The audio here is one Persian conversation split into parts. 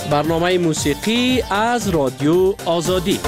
برنامه موسیقی از رادیو آزادی.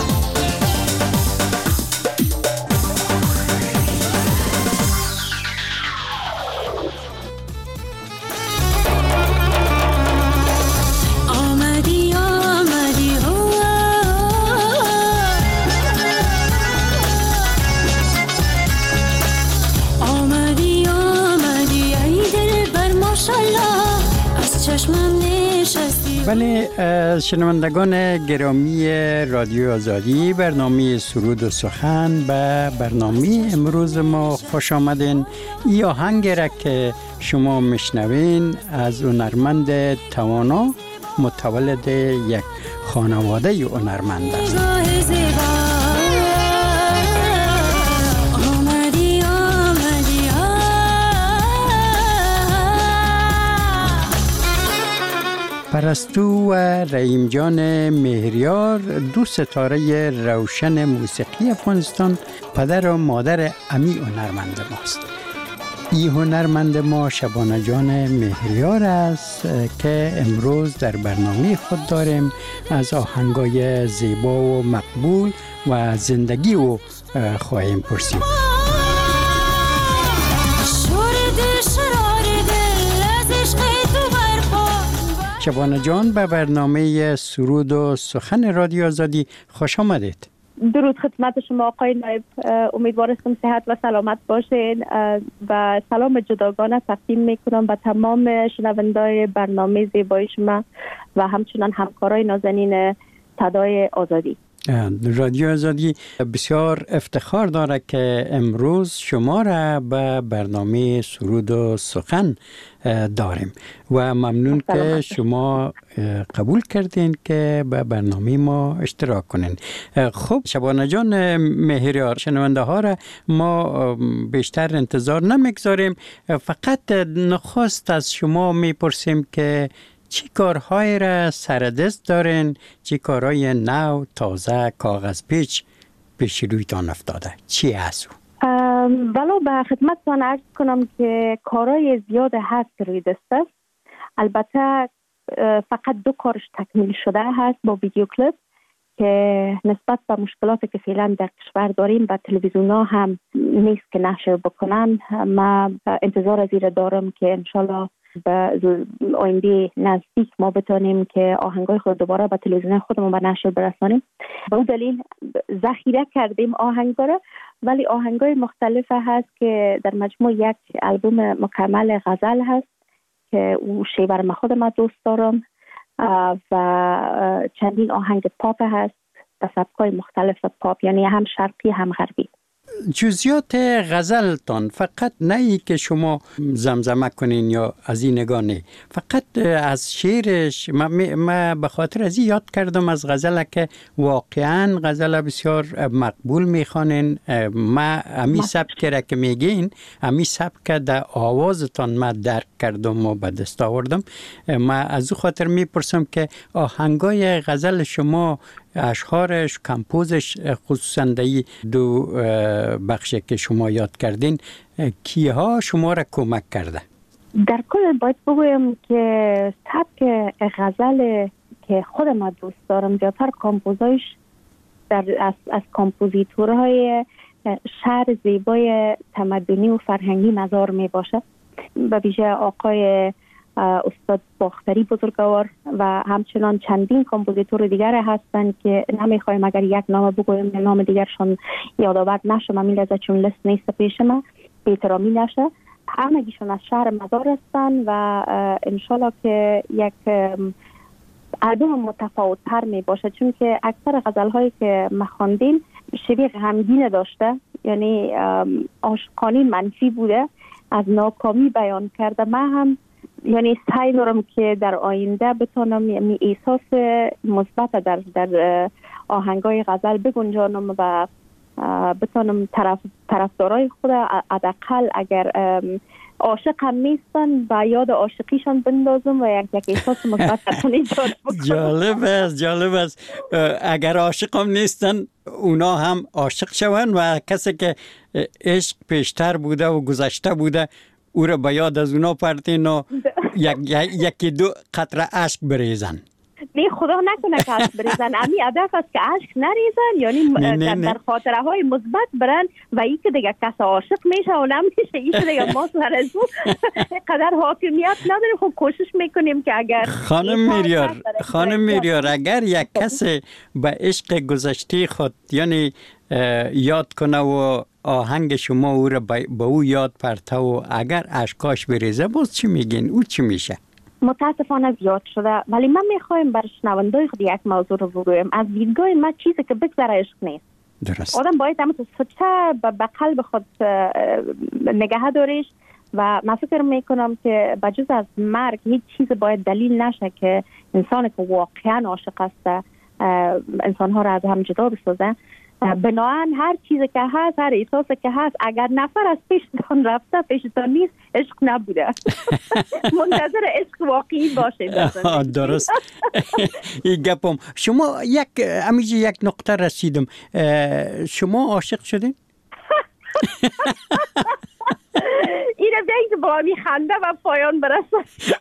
بله، شنوندگان گرامی رادیو آزادی، برنامه سرود و سخن به برنامه امروز ما خوش آمدین. این آهنگ را که شما میشنوین از هنرمند توانا، متولد یک خانواده هنرمند است. پرستو و رحیم جان مهریار، دو ستاره روشن موسیقی افغانستان، پدر و مادر امی هنرمند ماست. این هنرمند ما شبانه جان مهریار است که امروز در برنامه خود داریم از آهنگای زیبا و مقبول و زندگی او خواهیم پرسید. شبانه جان، به برنامه سرود و سخن رادیو آزادی خوش آمدید. درود خدمت شما آقای نایب، امیدوارم صحت و سلامت باشین و سلام جداگانه تقدیم میکنم به تمام شنوندای برنامه زیبای شما و همچنان همکارای نازنین صدای آزادی. رادیو آزادی بسیار افتخار داره که امروز شما را به برنامه سرود و سخن داریم و ممنون که شما قبول کردین که به برنامه ما اشتراک کنین. خب شبانه جان مهریار، شنونده ها را ما بیشتر انتظار نمیگذاریم، فقط نخست از شما میپرسیم که چی کارهای را سردست دارین؟ چی کارهای نو، تازه، کاغذ پیش رویتان افتاده؟ چی هست؟ ولو به خدمتتان عرض کنم که کارهای زیاد هست روی دست است. البته فقط 2 کارش تکمیل شده هست با ویدیو کلیپ که نسبت به مشکلاتی که فعلا در کشور داریم و تلویزیون ها هم نیست که نشر بکنن. ما انتظار از این دارم که انشالله به آینده نزدیک ما بتونیم که آهنگای خود دوباره به تلویزیون خودمون به نشر برسانیم. به اون دلیل ذخیره کردیم آهنگا را، ولی آهنگای مختلف هست که در مجموع یک البوم مکمل غزل هست که او شیوه ما خودم دوست دارم و چندین آهنگ پاپ هست به سبکای مختلف پاپ، یعنی هم شرقی هم غربی. جزئیات غزلتان فقط نه ای که شما زمزمه کنین یا از این نگاه نه، فقط از شعرش ما به خاطر از این یاد کردم از غزل که واقعا غزل بسیار مقبول میخوانین. ما امی سبک را که میگین، امی سبک در آوازتان ما درک کردم و به دست آوردم. ما از او خاطر میپرسم که آهنگای غزل شما، اشعارش، کمپوزش، خصوصا در 2 بخش که شما یاد کردین، کیها شما را کمک کرده؟ در کل باید بگویم که سبک غزل که خودم دوست دارم زیادتر کمپوزایش از کمپوزیتورهای شعر زیبای تمدنی و فرهنگی نظر می باشه. به ویژه آقای استاد باختری بزرگوار و همچنان چندین کمپوزیتور دیگر هستند که نمیخوایم اگر یک نام بگویم نام دیگرشان یادآور نشه، من می‌لرزه چون لیست نیست پیش من، بی‌احترامی نشه. همگیشون از شهر مزار هستند و انشالله که یک البوم متفاوت تر می باشه، چون که اکثر غزل‌هایی که ما خواندیم شبیه غمگین داشته، یعنی عاشقانه منفی بوده، از ناکامی بیان کرده. من هم یعنی سعی دارم که در آینده بتونم یعنی احساس مثبت در آهنگای غزل بگنجانم و بتونم طرفدارای خود حداقل اگر عاشق هم نیستن با یاد عاشقیشان بندازم و یک احساس مثبت درشون ایجاد بکنم. جالب است اگر عاشق هم نیستن اونا هم عاشق شون و کسی که عشق پیشتر بوده و گذشته بوده او را به یاد از اونا پرتین و یکی 2 قطره اشک بریزن. نه خدا نکنه که اشک بریزن. امی هدف است که اشک نریزن، یعنی در خاطره های مثبت برن و این که دیگه کس عاشق میشه و نمیشه، این که دیگه ما سر از اون قدر حاکمیت نداریم. خب کوشش میکنیم که اگر خانم میریار اگر یک کس به عشق گذشته خود یعنی یاد کنه و آهنگ شما او را به او یاد پرته و اگر اشکاش بریزه، باز چی میگین؟ او چی میشه؟ متاسفانه زیاد شده، ولی من میخوایم بر شنوندای خود یک موضوع رو بگویم. از دیدگاه من چیزی که بگذره عشق نیست. درست. آدم باید همون سچه به قلب خود نگه داریش و من فکر میکنم که بجز از مرگ هیچ چیز باید دلیل نشه که انسان که واقعا عاشق است انسان ها را از هم جدا بسازه. بنابراین هر چیزی که هست، هر احساسی که هست، اگر نفر از پیشتان رفته پیشتان نیست، عشق نبوده. منتظر عشق واقعی باشه. درست. این گپم. شما یک نقطه رسیدم. شما عاشق شدین؟ این رو بیایی که با همی خنده و پایان برسه.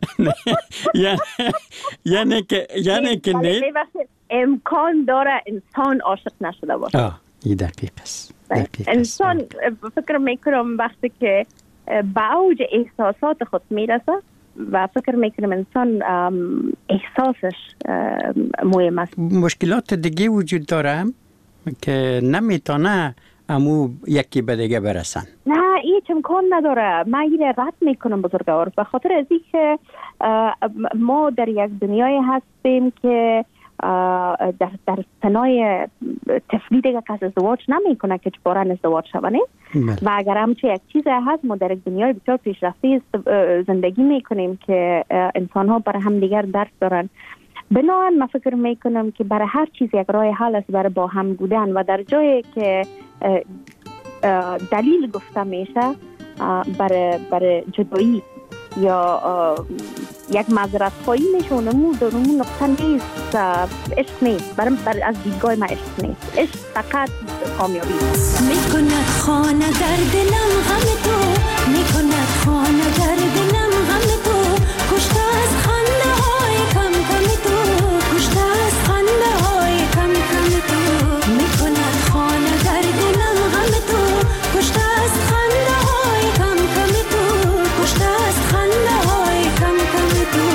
یعنی که نه امکان داره انسان عاشق نشده باشه. این دقیق است. انسان فکر میکنم وقتی که به اوج احساسات خود میرسه و فکر میکنم انسان احساسش مهم است. مشکلات دیگه وجود داره که نمیتونه امو یکی به دیگه برسن. نه هیچ امکان نداره. من این رد میکنم بزرگوار، به خاطر از این که ما در یک دنیای هستیم که در سنای طفلی دیگه کس ازدواج نمیکنه که چبارن ازدواج شونه و اگر همچه یک چیز هست ما در یک دنیای بسیار پیشرفته زندگی میکنیم که انسان ها برای هم دیگر درک دارن. بنابراین من فکر میکنم که برای هر چیز یک راه حل است برای با هم بودن و در جایی که دلیل گفته میشه برای جدایی یا یک معذرت خواهی میشه اونمون نقطه نیست. عشق نیست. برای از دیدگاه من عشق نیست. عشق فقط کامیابی میکند خانه در دلم غم تو، میکند خانه در دلم غم تو، کشته از خنده های کم کم تو، کشته از خنده های کم کم تو، میکند خانه در دلم غم تو، کشته از خنده های کم کم تو، کشته از خنده های کم کم تو.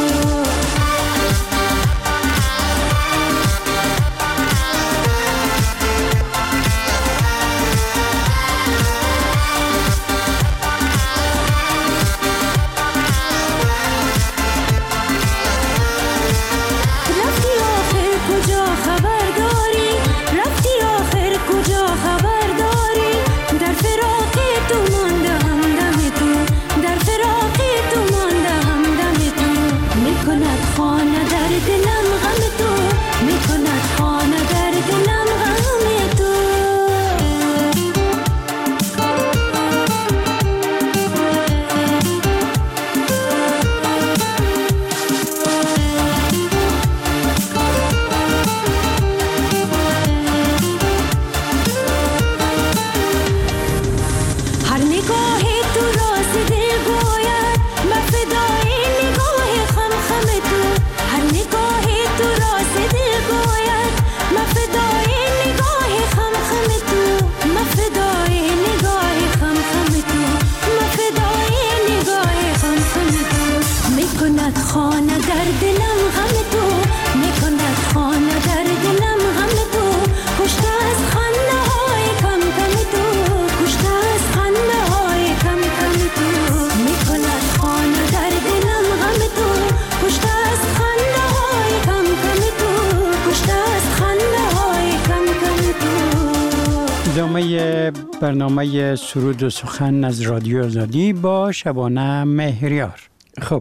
برنامه سرود و سخن از رادیو آزادی با شبانه مهریار. خب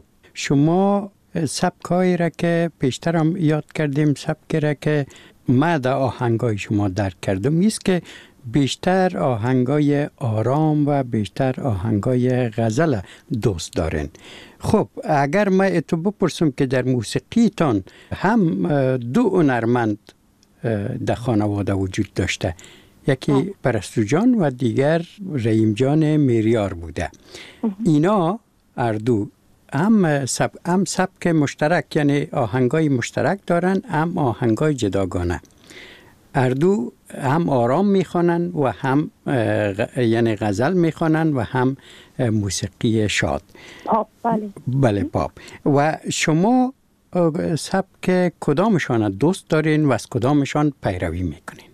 شما سبکایی را که پیشتر هم یاد کردیم، سبکی را که من در آهنگای شما درک کردم است که بیشتر آهنگای آرام و بیشتر آهنگای غزل دوست دارین. خب اگر من تو بپرسم که در موسیقیتان هم دو هنرمند در خانواده وجود داشته، یکی پرستو جان و دیگر رحیم جان میریار بوده، اینا هر دو هم سبک مشترک، یعنی آهنگای مشترک دارن، هم آهنگای جداگانه. اردو هم آرام میخوانن و هم یعنی غزل میخوانن و هم موسیقی شاد. پاپ. بله پاپ. و شما سبک کدامشان دوست دارین و از کدامشان پیروی میکنین؟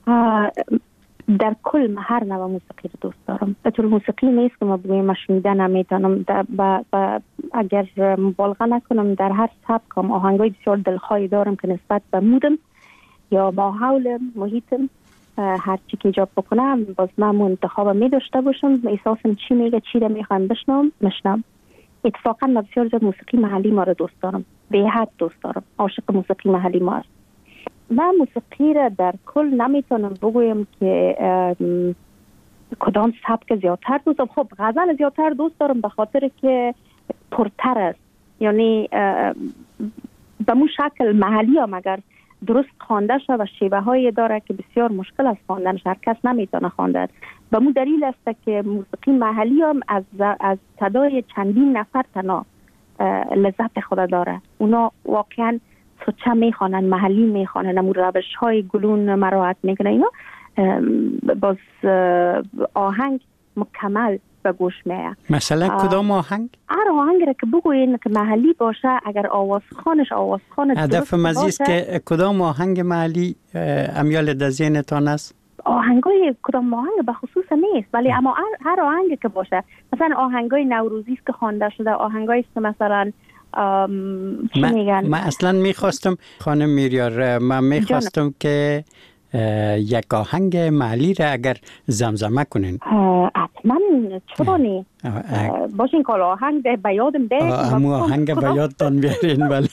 در کل هر نوع موسیقی رو دوست دارم. به طور موسیقی نیست که ما بگویم شنیدن نمیتونم، اگر مبالغه نکنم در هر سبکم آهنگای بسیار دلخواهی دارم که نسبت به مودم یا ماحول محیطم هر چی که ایجاب بکنم باز من انتخاب می داشته باشم، احساسم چی میگه، چی رو میخوام بشنم. اتفاقا من بسیار زیاد موسیقی محلی ما رو دوست دارم، به حد دوست دارم، عاشق موسیقی محلی ما هست. من موسیقی را در کل نمیتونم بگویم که کدام سبک زیادتر دوست دارم. خب غزل زیادتر دوست دارم به خاطر که پرتر است، یعنی به مو شکل محلی هم اگر درست خوانده شد و شیوه هایی داره که بسیار مشکل است خواندنش، هر کس نمیتونه خواندن. به مو دلیل است که موسیقی محلی هم از صدای چندین نفر تنها لذت خود داره. اونا واقعا سوچه میخوانن، محلی میخوانن، امور روش های گلون مراعات میکنن. اینا باز آهنگ مکمل به گوش میاد. مثلا کدام آهنگ؟ هر آهنگ را که بگوین که محلی باشه، اگر آوازخوان هدف مزیست که کدام آهنگ محلی امیال در ذهنتان است؟ آهنگای کدام آهنگ به خصوص نیست، ولی اما هر آهنگ که باشه، مثلا آهنگای نوروزی است که خوانده شده، آهنگایی است که مثلا من اصلا میخواستم خانم میریار، من میخواستم که یک آهنگ محلی را اگر زمزمه کنین. حتما، چرا نی؟ باشین که آهنگ به یادم ده همون آهنگ به یادتان بیارین. ولی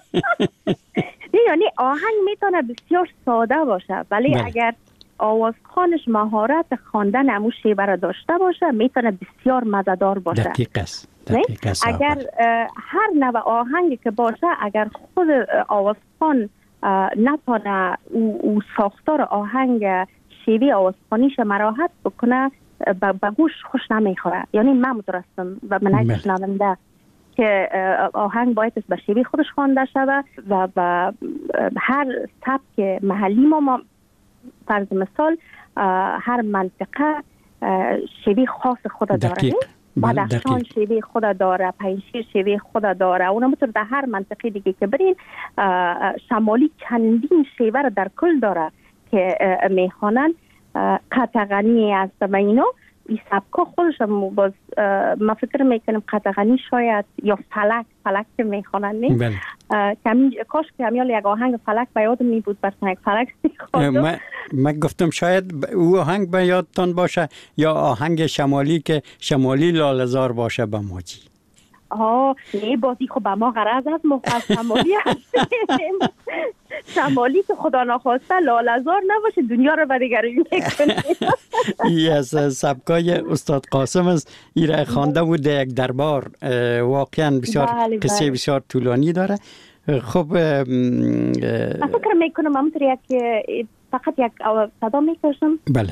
یعنی آهنگ میتونه بسیار ساده باشه، ولی اگر آوازخوانش مهارت خواندن امو شیوه را داشته باشه میتونه بسیار مزه‌دار باشه. دقیق است. اگر هر نوع آهنگی که باشه، اگر خود آوازخوان نتونه او ساختار آهنگ شیوه آوازخوانیش مراحت بکنه، به گوش خوش نمیخوره. یعنی من مترسم و من شنونده که آهنگ باید به شیوه خودش خوانده شود و هر سبک محلی ما فرض مثال هر منطقه شیوه خاص خود داره. بدخشان شیوه خود داره، پنجشیر شیوه خود داره. اونا مثل در هر منطقه دیگه که برین، شمالی چندین شیوه رو در کل داره که میخوانن. قطغنی است و اینا این سبکا خودش باز ما فکر میکنم قطغنی شاید یا فلک که میخوانن. نه کاش که همیال یک آهنگ فلک به یادم می بود، برسن یک فلک میخواندم. من گفتم شاید او آهنگ به یادتان باشه یا آهنگ شمالی که شمالی لاله‌زار باشه به موجی. نه بازی خب به ما غرض از شمالی هستیم. شمالی که خدا نخواسته لاله‌زار نباشه دنیا رو به دیگری میکنه. این از سبکای استاد قاسم است، ایره خوانده بود در یک دربار. واقعا بسیار قصه بسیار طولانی داره. خب من فکر میکنم همونطور یک فقط یک صدا میکشم. بله.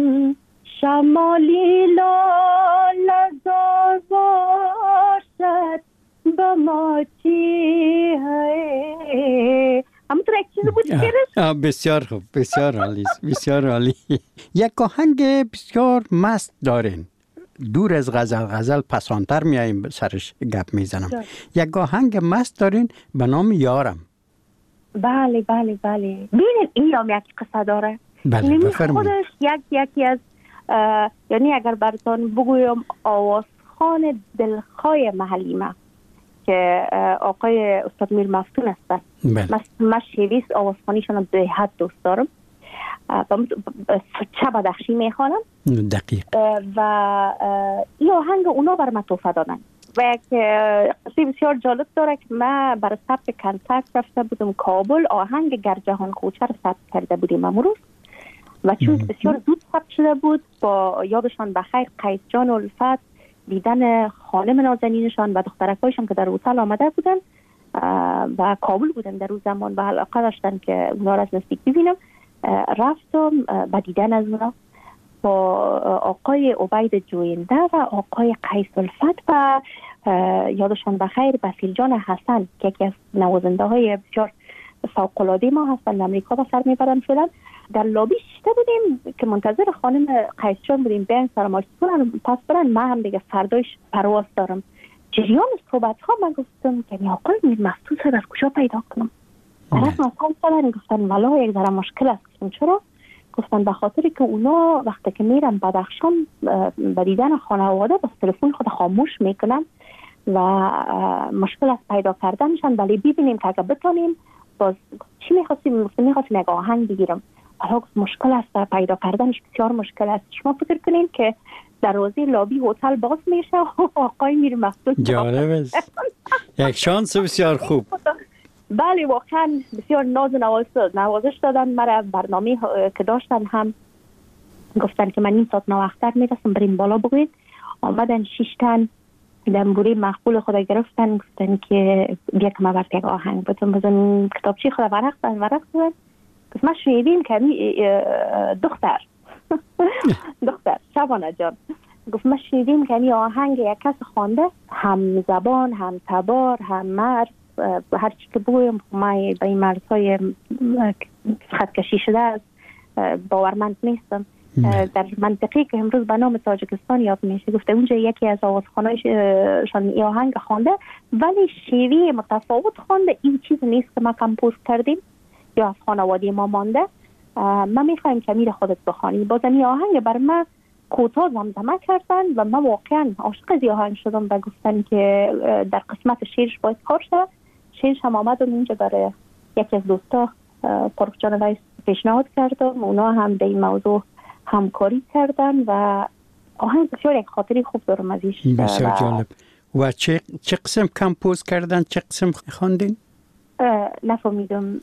شمالی لاله‌زار باشد با ما چی ہے. همونطور یک چیز بود شعرش. بسیار خوب، بسیار عالی، بسیار عالی. یک آهنگ بسیار مست دارین، دور از غزل پسانتر میاییم سرش گپ میزنم. یک آهنگ مست دارین به نام یارم. بله ببینید این هم یک قصه داره. بله بفرمایید. خودش یکی از یعنی اگر براتون بگویم آوازخوان دلخواه محلی ما که آقای استاد میر مفتون است. من شیویس آوازخوانیشان به حد دوست دارم. چه بدخشی میخوانم. دقیق. و این آهنگ اونا بر من توفه دادن و یک قصه بسیار جالب داره که من برای ثبت کنسرت رفته بودم کابل. آهنگ گر جهان کوچه رو ثبت کرده بودیم امروز و چون بسیار زود ثبت شده بود، با یادشان بخیر قیس جان و الفت دیدن خانم نازنینشان و دخترکایشان که در هتل آمده بودن و کابل بودن در روز زمان و علاقه داشتن که اونا را از نزدیک ببینم. رفتم با دیدن از اونا با آقای عبید جوینده و آقای قیس الفت و یادشان بخیر بسیل جان حسن که یکی از نوازنده های بسیار فوق‌العاده ما هستند، امریکا به سر میبرن شدن. در لابی شیشته بودیم که منتظر خانم قیس جان بودیم بیان سلامش کنن پس برن. من هم دیگه فردایش پرواز دارم. جریان صحبت ها من گفتم که آقای میر مفتون صاحب از کجا پیدا کنم؟ طرف مثلا سالن گفتن والا یک ذره مشکل است. گفتم چرا؟ گفتن به خاطر که اونا وقتی که میرن بدخشان به دیدن خانواده بس تلفن خود خاموش میکنن و مشکل است پیدا کردنشان. ولی ببینیم که اگه بتونیم باز چی میخواستیم یک آهنگ بگیرم. حالا مشکل است پیدا کردنش، بسیار مشکل است. شما فکر کنین که دروازه لابی هتل باز میشه و آقای میر مفتون جالب است. یک شانس بسیار خوب. بله واقعا بسیار ناز و نوازش دادن مرا. برنامه که داشتن هم گفتن که من 1 ساعت نوختر میرسم برین بالا بگوید. آمدن 6 تن دنبوری مقبول خود گرفتن گفتن که بیا که ما برد یک آهنگ بزن کتابچی خود ورق دادن. گفت ما شنیدیم که دختر شبانه جان گفت ما شنیدیم که این آهنگ یک کس خوانده، هم زبان هم تبار هم مرد، هر چی که بگویم ما به این مرزهای خط کشی شده است باورمند نیستم. در منطقی که امروز به نام تاجیکستان یاد میشه گفته اونجا یکی از آوازخوانایشان این آهنگ خوانده ولی شیوه متفاوت خوانده. این چیز نیست که ما کمپوز کردیم یا از خانواده ما مانده. ما میخوایم که میر خودت بخوانی. بازم این آهنگ بر ما کوتاه زمزمه کردن و من واقعا عاشق از آهنگ شدم و گفتن که در قسمت شعرش باید کار شد. شعرش هم آمدم اینجا برای یکی از دوستا فرخ جان ویس پیشنهاد کردم، اونا هم در این موضوع همکاری کردن و آهنگ بسیار یک خاطری خوب دارم ازش. بسیار جالب. و چه قسم کمپوز کردن، چه قسم خواندین؟ نفهمیدم.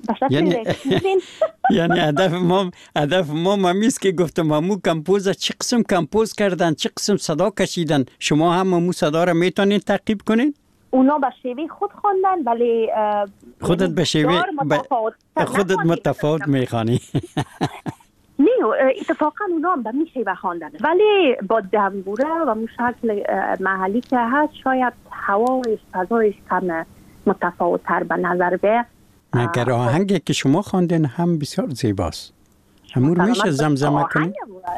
یعنی هدف ما مامیست که گفتم مامو کمپوز چه قسم کمپوز کردن، چه قسم صدا کشیدن. شما هم مامو صدا را میتونین تعقیب کنین؟ اونا به شیوه خود خواندن ولی خودت به شیوه خودت متفاوت میخوانی. نه اتفاقا اونا هم به می شیوه خواندن ولی با دنبوره و شکل محلی که هست شاید هوایش فضایش کم متفاوت تر به نظر بیاد. مگر آهنگی که شما خواندین هم بسیار زیباست. همون میشه زمزمه کنید؟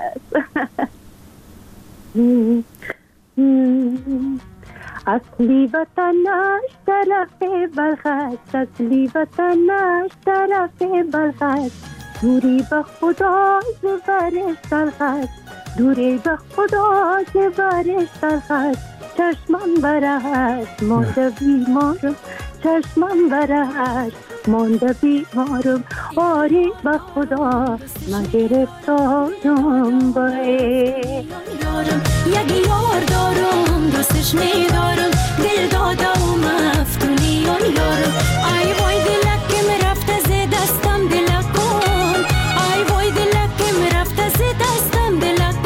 اصلی وطنش طرف بلخست، اصلی وطنش طرف بلخست، دوری به خدا زبرش تلخست، دوری به خدا زبرش تلخست. چشمم برهست مانده بیمارم، چشمم برهست مانده بیمارم، آری به خدا من گرفتارم باید. یک یار دارم دوستش میدارم، دل داده و مفتونیان یارم. ای وای دلکم رفته ز دستم دلکم، ای وای دلکم رفته ز دستم دلکم.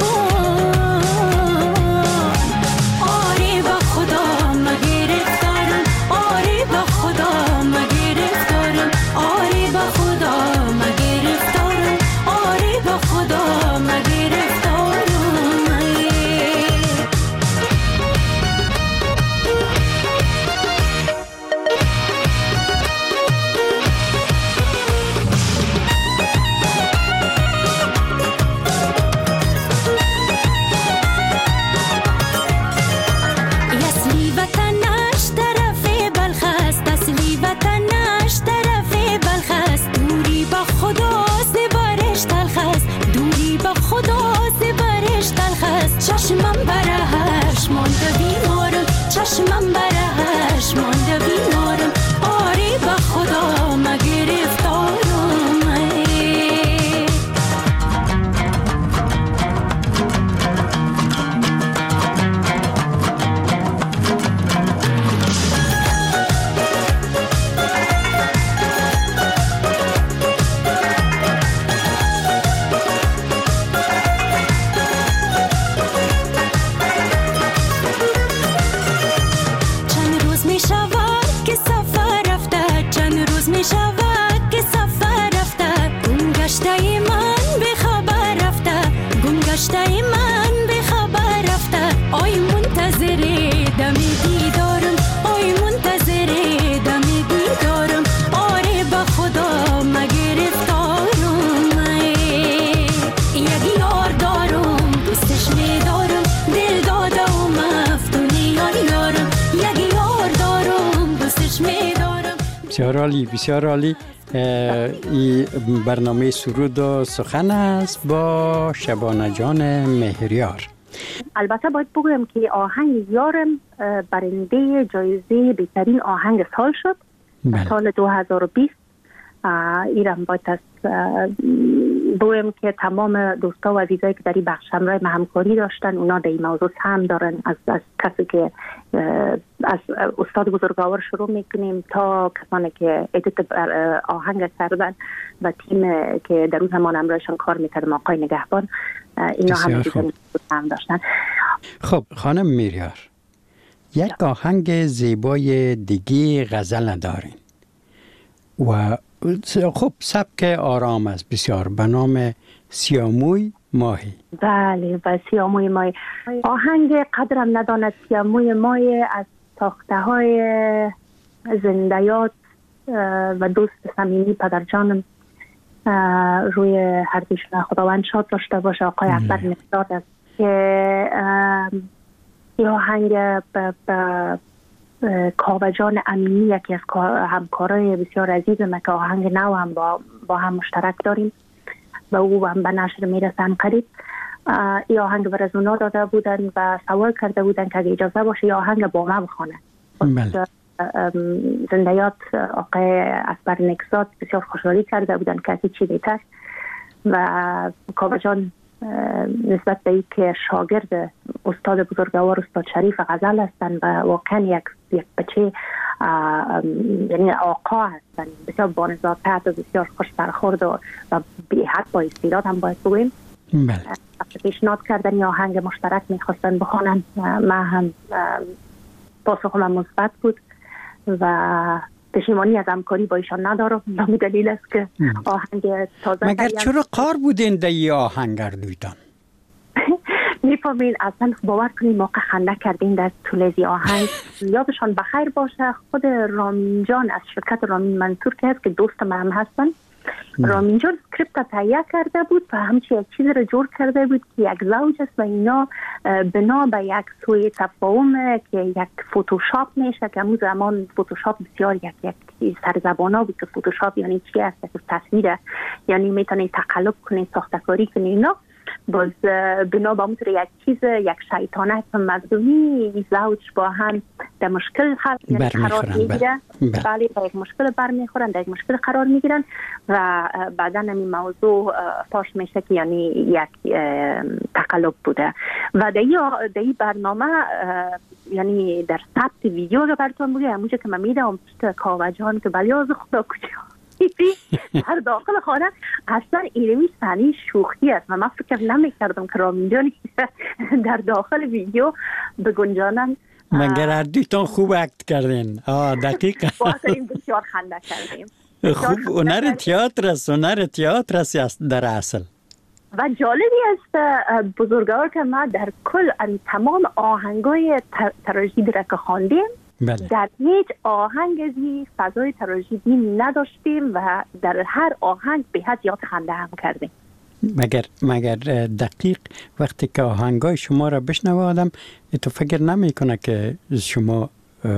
آری به خدا من گرفتارم، آری به خدا من گرفتارم، آری به خدا من گرفتارم، آری به خدا من گرفتارم. چشمم برهش مانده بیمارم، چشمم برهش مانده بیمارم، آری به خدا من گرفتارم. گذشته من به خبر رفته آی منتظر دم دیدارم آی منتظر دم دیدارم آره به خدا مگرفتارم یک یار دارم دوستش میدارم دل داده و مفتونی یارم یک یار دارم دوستش میدارم. بسیار عالی بسیار عالی. این برنامه سرود و سخن است با شبانه جان مهریار. البته باید بگویم که آهنگ یارم برنده جایزه بهترین آهنگ سال شد. بله. سال 2020. ایران باید بگویم که تمام دوستا و عزیزایی که در این بخش همراه ما همکاری داشتن اونا در این موضوع سهم دارن. از کسی که از استاد بزرگوار شروع میکنیم تا کسانی که ادیت آهنگ کردن و تیم که در اون زمان همراهشان کار میکردم آقای نگهبان، اینا هم سهم داشتن. خب خانم مهریار، یک آهنگ زیبای دیگه غزل دارین و خب سبک آرام است بسیار به نام سیاموی ماهی. بله و سیاموی ماهی آهنگ قدرم نداند سیاموی ماهی از ساخته های زندیات و دوست صمیمی پدرجانم روی هر دوشون خداوند شاد داشته باشه آقای اکبر نقداد است که این آهنگ کاوجان امینی یکی از همکارای بسیار عزیزم که آهنگ نو هم با هم مشترک داریم و او هم به نشر میرسن قریب. این آهنگ بر از اونا داده بودن و سوال کرده بودن که اگه اجازه باشه یا آهنگ با ما بخونه. زندیات آقای اکبر نقداد بسیار خوشحالی کرده بودن که از چی بهتر و کاوجان نسبت به اینکه شاگرد استاد بزرگوار استاد شریف غزل هستند و واقعا یک بچه یعنی آقا هستند، بسیار بانزادتر و بسیار خوش برخورد و بی حد با استعداد هم باید بگویم. بله. پیشنهاد کردن یا آهنگ مشترک میخواستن بخوانن، من هم پاسخم مثبت بود و پشیمانی از همکاری با ایشان ندارم. به دلیل است که آهنگ تازه مگر چرا قار بودین در این آهنگ اردویتان؟ میفهمین اصلا باور کنید موقع خنده کردین در طول از آهنگ. یادشان بخیر باشه خود رامین جان از شرکت رامین منصور که هست که دوست من هم هستن، رامین جان اسکریپت تهیه کرده بود و همچی یک چیز رو جور کرده بود که یک زوج است و اینا بنا به یک سوی تفاهم که یک فوتوشاپ میشه که همون زمان فوتوشاپ بسیار یک سرزبانا بود که فوتوشاپ یعنی چی است که تصویره یعنی میتونی تقلب کنی ساختکاری کنی اینا باز بنا به اون یک چیز یک شیطانت مردمی زوج با هم در مشکل قرار میگیرن. بله با یک مشکل برمیخورن در یک مشکل قرار میگیرن و بعدا این موضوع فاش میشه که یعنی یک تقلب بوده و در این برنامه یعنی در ثبت ویدیو رو براتون بگم همونجا که من میدم کاوجان که بلیاز خدا کجا در داخل خانه اصلا اینمی صحنه شوخی است و من فکر نمی‌کردم که رامین جان در داخل ویدیو بگنجانن. مگر اردویتان خوب اکت کردین. دقیقا واقعا بسیار خنده کردیم. خوب هنر تئاتر است در اصل و جالبی است بزرگوار که ما در کل تمام آهنگای تراژدی را که خواندیم در هیچ آهنگ ازی فضای تراژدی نداشتیم و در هر آهنگ به حد یاد خنده هم کردیم. مگر دقیق وقتی که آهنگای شما را بشنوادم تو فکر نمی کنه که شما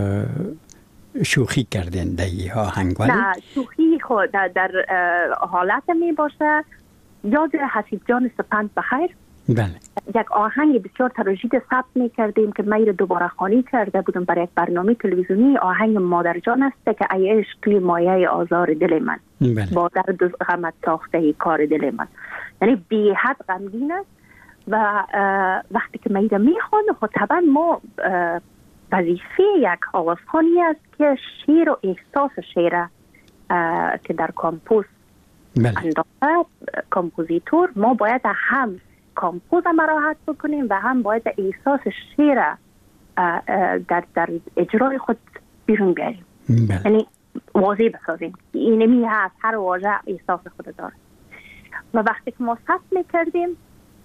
شوخی کردین در این آهنگ؟ نه شوخی خود در حالت می باشه. یاد حسیب جان سپند بخیر بله. یک آهنگ بسیار تراژدی ثبت می‌کردیم که من دوباره خوانی کرده بودم برای یک برنامه تلویزیونی. آهنگ مادر جان است که ای عشق توی مایه آزار دل من بله. با درد و غمت ساخته کار دل من، یعنی بی حد غمگین است و وقتی که من میخوانم خب طبعا ما وظیفه یک آوازخوانی است که شعر و احساس شعر که در کامپوز انداخته کامپوزیتور ما باید هم کامپوز مراحت بکنیم و هم باید احساس شعر در اجرای خود بیرون بیاریم. یعنی واضح بسازیم اینمی هست هر واژه احساس خود داره و وقتی که ما ثبت میکردیم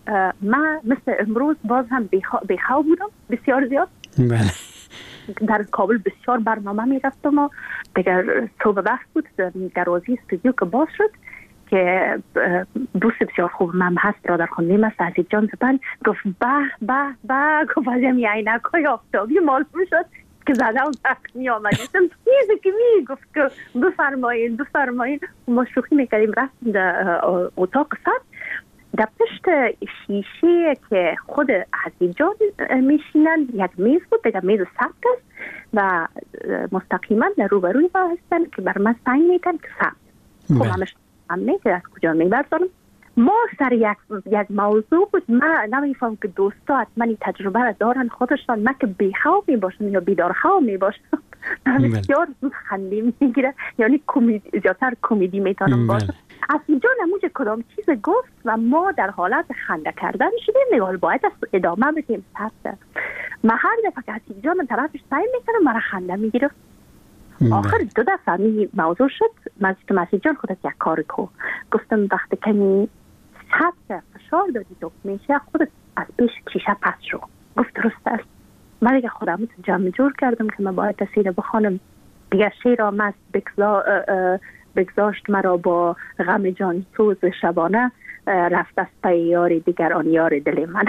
من مثل امروز باز هم بیخواب بودم بسیار زیاد. بله. در کابل بسیار برنامه می رفتم و دیگر صبح وقت بود دروازه استودیو که باز شد که دوست بسیار خوب من هست برادر خانمی است عزیز جان زبان گفت به گفت از این عینک‌های آفتابی معلوم شد که زده و زخم می آمدیدم چیزی که می گفت که بفرمایین ما شوخی میکردیم رفتیم در اتاق ثبت در پشت شیشه که خود عزیز جان میشینن یک میز بود دیگه میز ثبت است و مستقیما در روبروی ما هستن که بر من سنگ میتن که ثبت خب همش همه که از کجا میبردارم ما سر یک موضوع بود من نمیفهم که دوستا حتما این تجربه را دارن خودشان من که بیخواب میباشم یا بیدارخواب میباشم بسیار خنده میگیره یعنی زیادتر کمدی میتونم باشم عزیز جان اموجه کدام چیز گفت و ما در حالت خنده کردن شدیم نگاه باید ادامه بدیم ثبت من هر دفعه که عزیز جان من طرفش سعی میکنم مرا خنده میگیره آخر 2 دفعه موضوع شد عزیز جان خودت یک کار کو گفتم وقتی که ثبت فشار دادی تو میشه خودت از پیش کیشه پس شو گفت درست است من دیگه خودم جمع جور کردم که من باید تسیده بخوانم دیگه شیر آمد بگذاشت مرا با غم جان سوز شبانه رفت از پی یاری دیگر آن یار دل من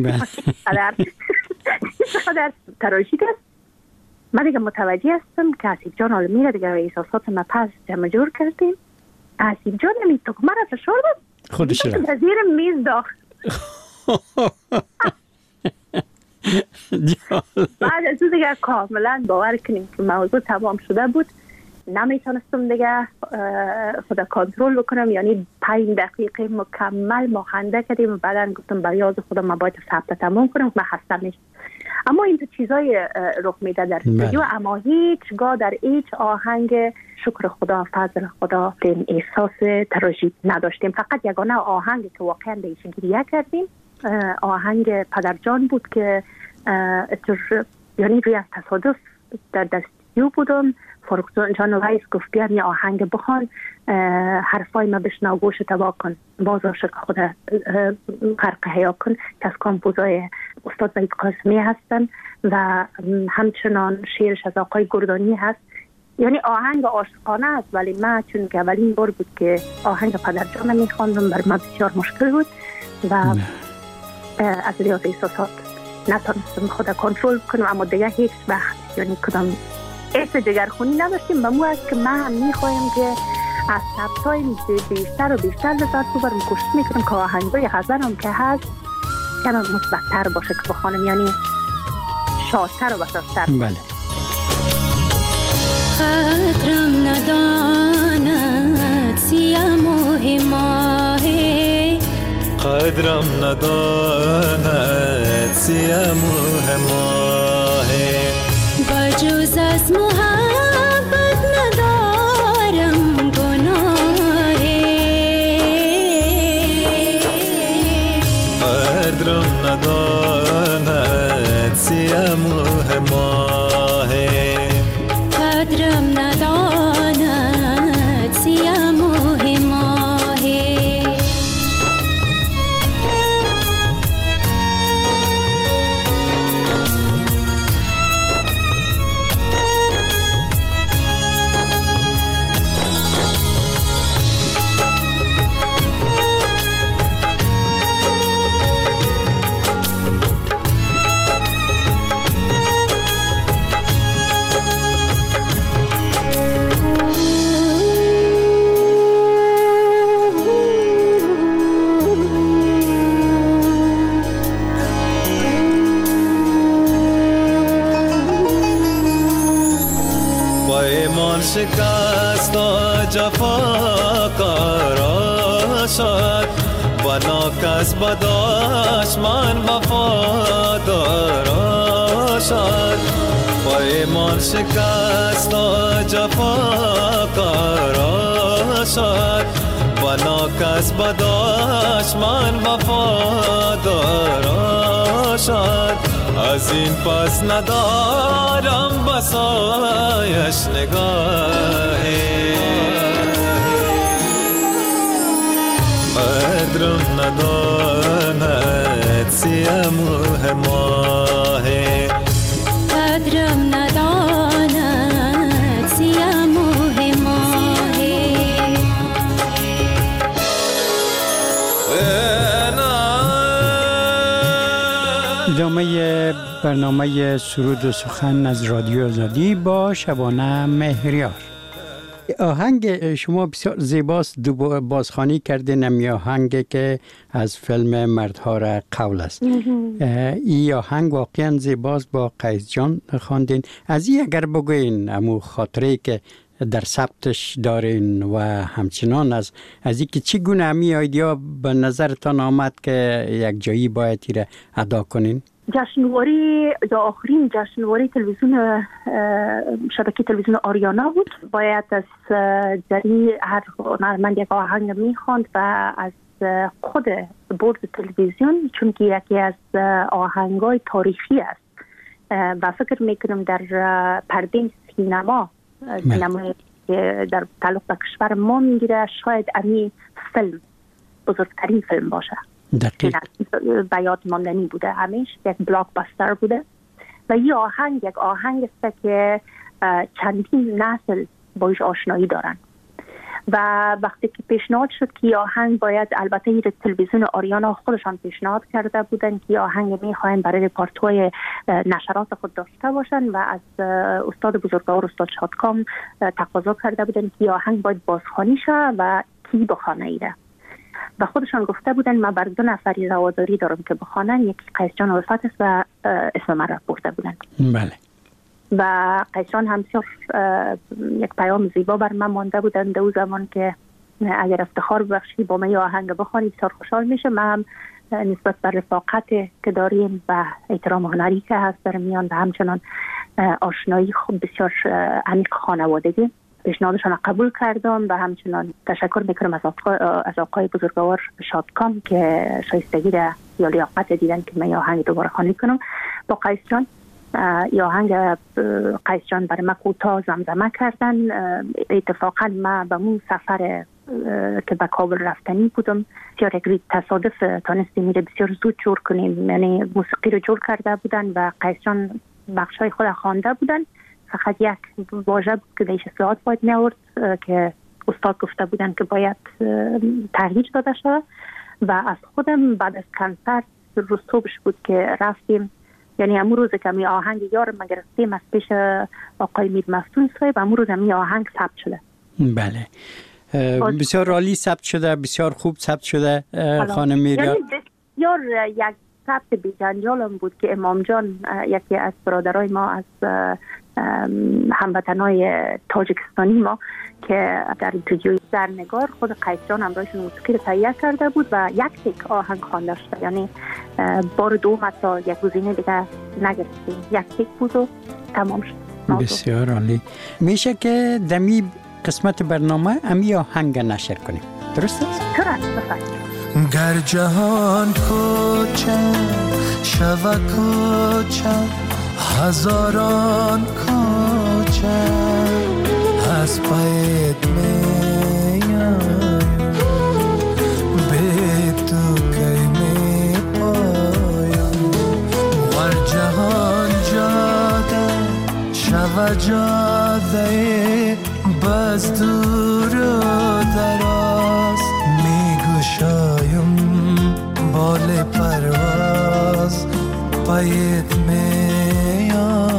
قدر تراژیک است من دیگه متوجه هستم که عصیب جان حالا میره دیگه احساسات ما پس جمع جور کردیم عصیب جان نمید تو که مرا فشار بود خودش را در زیر میز داخت بعد از اون دیگه کاملا باور کنیم که موضوع تمام شده بود نمیتونستم دیگه خدا کنترل بکنم یعنی 5 دقیقه مکمل ما خنده کردیم و بعدا گفتم برای یاد خودم من باید ثبت تمام کنم من خسته میشم اما این چیزای رخ میده در استودیو اما هیچگاه در هیچ آهنگ شکر خدا فضل خدا این احساس تراژیک نداشتیم فقط یگانه آهنگ که واقعا بهش گریه کردیم آهنگ پدرجان بود که یعنی روی تصادف در استودیو بودم فاروق جان رئیس گفت بیار یه آهنگ بخوان حرفای ما بشنو گوش تبا کن باز عاشق خود غرق حیا کن که از کامپوزای استاد وحید قاسمی هستن و همچنان شعرش از آقای گردانی هست یعنی آهنگ عاشقانه است ولی من چون که اولین بار بود که آهنگ پدرجان میخواندم بر من بسیار مشکل بود و از ریاض احساسات نتونستم خود کنترل کنم اما دیگه هیچ وقت یعنی کدام حس جگرخونی نداشتیم و مو است که من میخوایم که از ثبت‌های بیشتر و بیشتر لذت ببرم کوشش میکنم که آهنگای غزلم که هست کمی مثبت‌تر باشه که بخوانم یعنی شادتر و بسازتر بله قدرم نداند سیم و هماهی قدرم نداند سیم و هماهی بجز از محبت ندارم گناهی قدرم نداند سیم و هماهی قدرم نداند سیم و هماهی شکست جفا کارا شد بنا کس بداش من وفادارا شد پیمان شکست جفا کارا شد بنا کس بداش من وفادارا شد از این پس ندارم بسایش نگاهی قدرم نداند سیموه ماه قدرم نداند سیموه ماه ادامه برنامه سرود و سخن از رادیو آزادی با شبانه مهریار. آهنگ شما بسیار زیباست، بازخوانی کردین امی آهنگ که از فیلم مردها را قول است. این آهنگ واقعا زیباست، با قیس جان خواندین. از این اگر بگوین امو خاطره که در ثبتش دارین و همچنان از این که چگونه امی ایدیا به نظرتان آمد که یک جایی باید را ادا کنین؟ جشنواره یا آخرین جشنواره تلویزیون شبکه تلویزیون آریانا بود. باید از جری هر هنرمند یک آهنگ میخواند و از خود بورد تلویزیون، چون که یکی از آهنگای تاریخی است و فکر میکنم در پرده سینما که در تعلق به کشور ما میگیره، شاید امی فیلم بزرگترین فیلم باشه. دقیق به یاد ماندنی بوده، همیشه یک بلاک باستر بوده و این آهنگ یک آهنگ است که چندین نسل باش آشنایی دارن و وقتی که پیشنهاد شد که آهنگ باید، البته تلویزیون آریانا خودشان پیشنهاد کرده بودن که آهنگ میخواین برای رپورت‌های نشرات خود داشته باشن و از استاد بزرگوار استاد شادکام تقاضا کرده بودن که آهنگ باید بازخوانی شه و کی بخوانه ایره و خودشان گفته بودن ما بر 2 نفری رواداری دارم که بخوانن، یکی قیس جان الفت است و اسم من را برده بودن. بله. و قیس جان هم یک پیام زیبا بر من مانده بودن در اون زمان که اگر افتخار ببخشی با من آهنگ بخوانی بسیار خوشحال میشه. من هم نسبت بر رفاقت که داریم و احترام هنری که هست در میان و همچنان آشنایی خوب بسیار عمیق خانوادگی پیشنهادشان قبول کردم و همچنان تشکر میکنم از آقای بزرگوار شادکام که شایستگی یا لیاقت دیدن که من آهنگ دوباره خوانی کنم. با قیس جان آهنگ قیس جان برای من کوتاه زمزمه کردن. اتفاقا من به اون سفر که به کابل رفتنی بودم بسیار یک تصادف تانستیم میره بسیار زود جور کنیم، یعنی موسیقی رو جور کرده بودن و قیس جان بخشای خود خوانده بودن. فقط یک واژه بود که دیش اصلاحات باید می آورد که استاد گفته بودن که باید تغییر داده شد و از خودم بعد از کنسرت روز صبحش بود که رفتیم، یعنی امون روز که می آهنگ یارم ما گرفتیم از پیش آقای میر مفتون صاحب، امون روز می آهنگ ثبت شده. بله بسیار عالی ثبت شده، بسیار خوب ثبت شده خانم میریار. یعنی بسیار یک ثبت بی‌جنجالم بود که امام جان یکی از برادرای ما از هموطنای تاجیکستانی ما که در اینترجوی زرنگار خود قیس جان همراهشون موسیقی رو تهیه کرده بود و یک تک آهنگ خوانده شده، یعنی بار دوم حتی یک گزینه دیگه نگرفتیم، یک تک بود و تمام شد. بسیار عالی. میشه که دمی قسمت برنامه امی آهنگ نشر کنیم، درست است؟ درست بفرمایید. گر جهان کوچه شوه کوچه هزاران کوچه از پایت میایم به تو کی می پایم ور جهان جاده شوه جاده بس دور و دراز میگشایم بال پرواز پایت میایم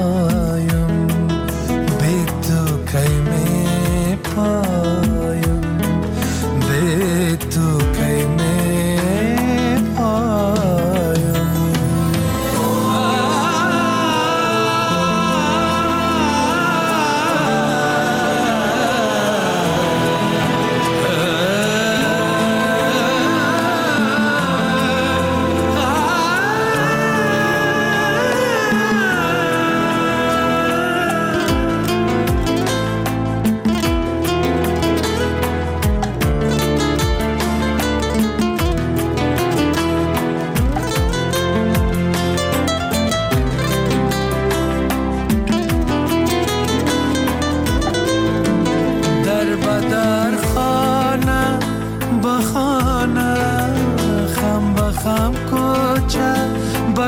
به تو کی می پایم به تو کی می پایم.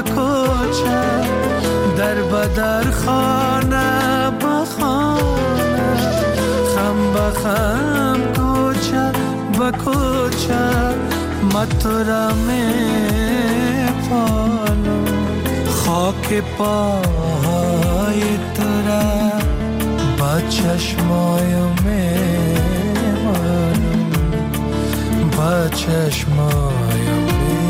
کوچه در بدر خانه به خانه خم به خم کوچه به کوچه من تو را میپالم خاک پای تو را با چشمایم میمانم با چشمایم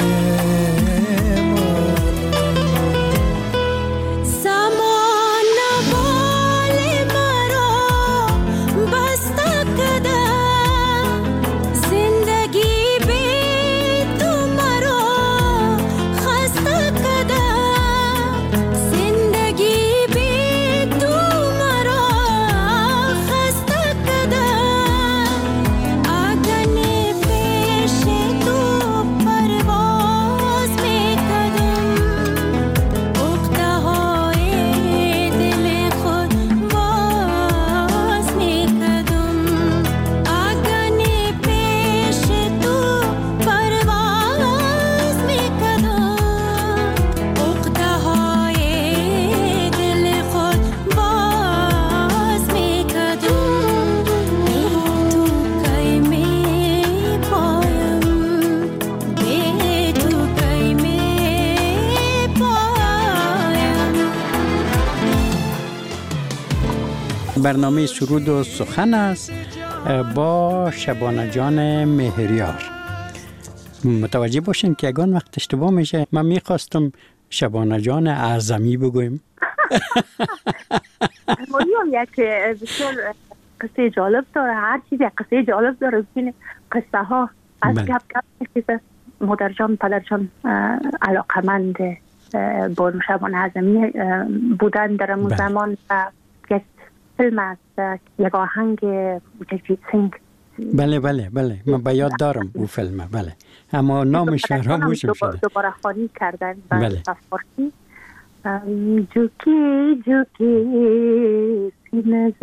برنامه سرود و سخن است با شبانه جان مهریار. متوجه باشین که یگان وقت اشتباه میشه. من میخواستم شبانه جان اعظمی بگویم. مولیم یک بسیار قصه جالب داره. هر چیزی قصه جالب داره. قصه ها از گپ میشه. مادر جان پدر جان علاقمند با شبانه اعظمی بودن در اون زمان و فیلم است یک آهنگ جگجیت سینگ. بله من به یاد دارم او فیلم. بله اما نامش فراموشم شده. دوباره خوانی کردن به فارسی. جوکی جوکی سینه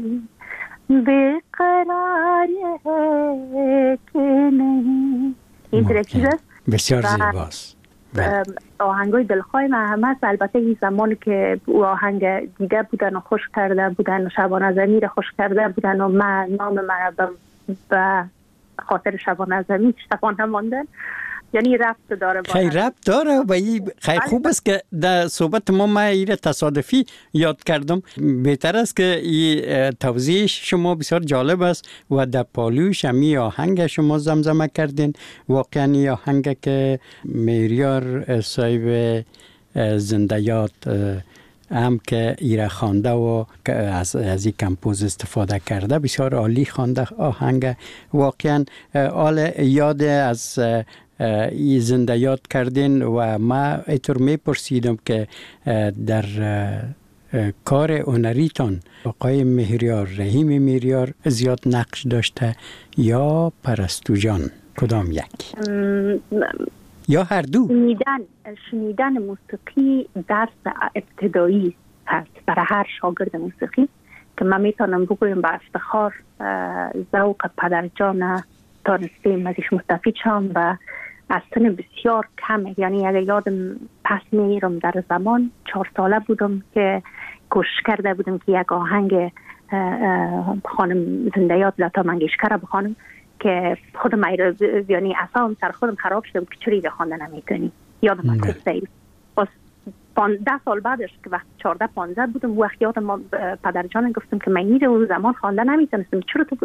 بیقرار ہے که نہیں. این چیز است بسیار زیباست. آهنگای دلخواه من هم هست. البته این زمان که او آهنگ دیده بودن و خوش کرده بودن و شبانه اعظمی رو خوش کرده بودن و من نام من به خاطر شبانه اعظمی شبانه ماندن. یعنی ربط داره. خیلی ربط داره و خیلی خوب است که در صحبت ما این تصادفی یاد کردم. بهتر است که این توضیح شما بسیار جالب است و در پالوش همی آهنگ شما زمزمه کردین. واقعا این آهنگ که مهریار صاحب زنده یاد هم که ایره خوانده و از این کمپوز استفاده کرده بسیار عالی خوانده آهنگ. واقعا آل یاد از ای زنده یاد کردین و ما اینطور میپرسیدم که در کار هنریتان آقای مهریار رحیم مهریار زیاد نقش داشته یا پرستو جان؟ کدام یک؟ یا هر دو؟ شنیدن موسیقی درس ابتدایی هست برای هر شاگرد موسیقی که من میتونم بگویم با افتخار ذوق پدرجان دانستیم ازش مستفید شم و از سن بسیار کمه. یعنی اگر یادم پس میرم در زمان 4 ساله بودم که کوشش کرده بودم که یک آهنگ خانم زنده یاد لتا منگیشکر بخوانم که خودم یعنی اصلا سر خودم خراب شده بود که چرا ایره خوانده نمیتونی. یادم از قصه باز 10 سال بعدش که وقت 14-15 بودم وقت یادم ما پدرجان گفتم که من ایره اون زمان خوانده نمیتونستم. چرا تو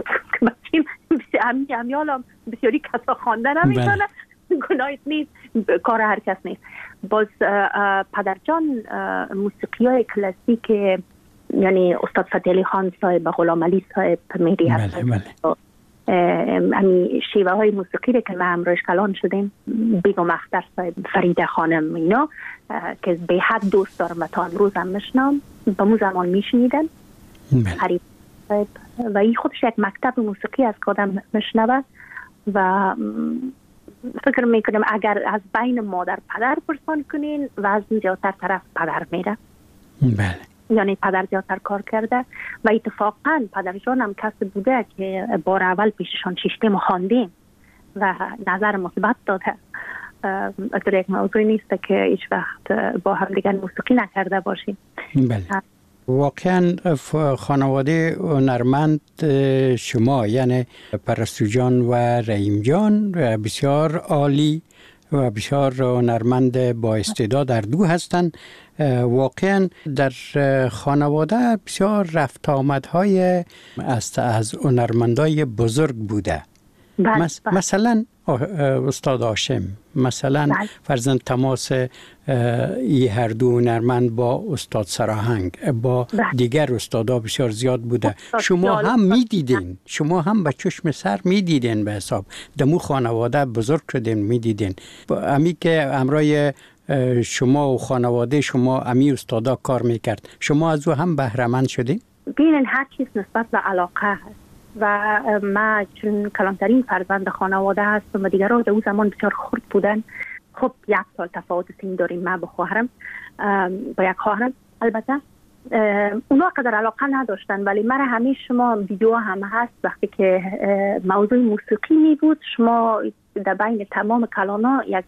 همیالم بسیاری کسا خوانده نمیتونه. گناهی نیست، کار هر کس نیست. باز پدرجان موسیقی های کلاسیک یعنی استاد فتحی علی خان صاحب، غلام علی صاحب، مهدی حسن، امی شیوه های موسیقی که ما همراهش کلان شدیم، بیگم اختر صاحب، فریده خانم، اینا که به حد دوست دارم و تا امروز هم میشنم، به مو زمان میشنیدن. فریده صاحب و این خودش یک مکتب موسیقی از کادم میشنوه و فکر میکنم اگر از بین مادر پدر پرسان کنین وزن زیادتر طرف پدر میره. بله. یعنی پدر زیادتر کار کرده و اتفاقا پدرجان هم کسی بوده که بار اول پیششان شیشتیم و خواندیم و نظر مثبت داده در یک موضوع نیست که هیچ وقت با هم دیگر موسیقی نکرده باشیم. بله. واقعا خانواده هنرمند شما یعنی پرستو جان و رحیم جان بسیار عالی و بسیار هنرمند با استعداد در دو هستند. واقعا در خانواده بسیار رفت آمدهای از هنرمندای بزرگ بوده. مثلا استاد هاشم، مثلا فرزند تماس ای هر دو هنرمند با استاد سراهنگ، با دیگر استادا بسیار زیاد بوده. شما هم میدیدین، شما هم به چشم سر میدیدین، به حساب دمو خانواده بزرگ شدین میدیدین. امی که امرای شما و خانواده شما امی استادا کار میکرد، شما از او هم بهره‌مند شدین؟ ببینین هر چیز نسبت به علاقه هست و ما چون کلانترین فرزند خانواده هستم و دیگرها در اون زمان بسیار خرد بودن. خب 1 سال تفاوت سن داریم ما با خواهرم، با یک خواهرم. البته اونا قدر علاقه نداشتن، ولی من همیشه شما ویدیو هم هست وقتی که موضوع موسیقی می بود، شما در بین تمام کلانا یک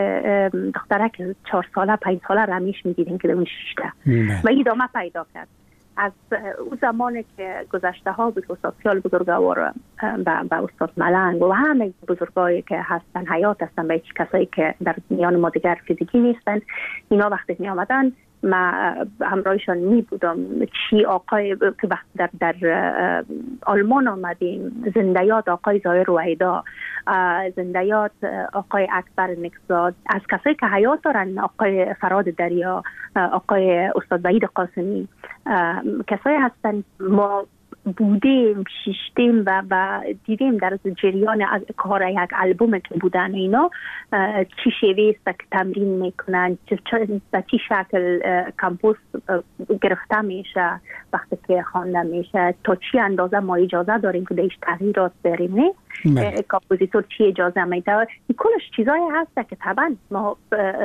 دخترک 4 ساله 5 ساله رمیش می دیدین که در اون شیشته و ادامه پیدا کرد. از اون زمانی که گذشته ها بود استاد خیال بزرگوار و استاد ملنگ و همه بزرگایی که هستن حیات هستن و هیچ کسایی که در میان ما دیگر فیزیکی نیستن، اینا وقتی می آمدن ما همراهشان می بودم. چی آقای که وقت در آلمان آمدیم، زندیات آقای ظاهر روحیدا، زندیات آقای اکبر نکزاد، از کسایی که حیات دارن آقای فراد دریا، آقای استاد وحید قاسمی، کسایی هستن ما بودیم شیشتیم و دیدیم در جریان کار یک البوم که بودن اینا چی شیوه است که تمرین میکنن، به چی شکل کمپوز گرفته میشه وقتی که خوانده میشه، تا چی اندازه ما اجازه داریم که دیش تغییرات بریم، نه کمپوزیتور چی اجازه میده. کلش چیزایی هست که طبعا ما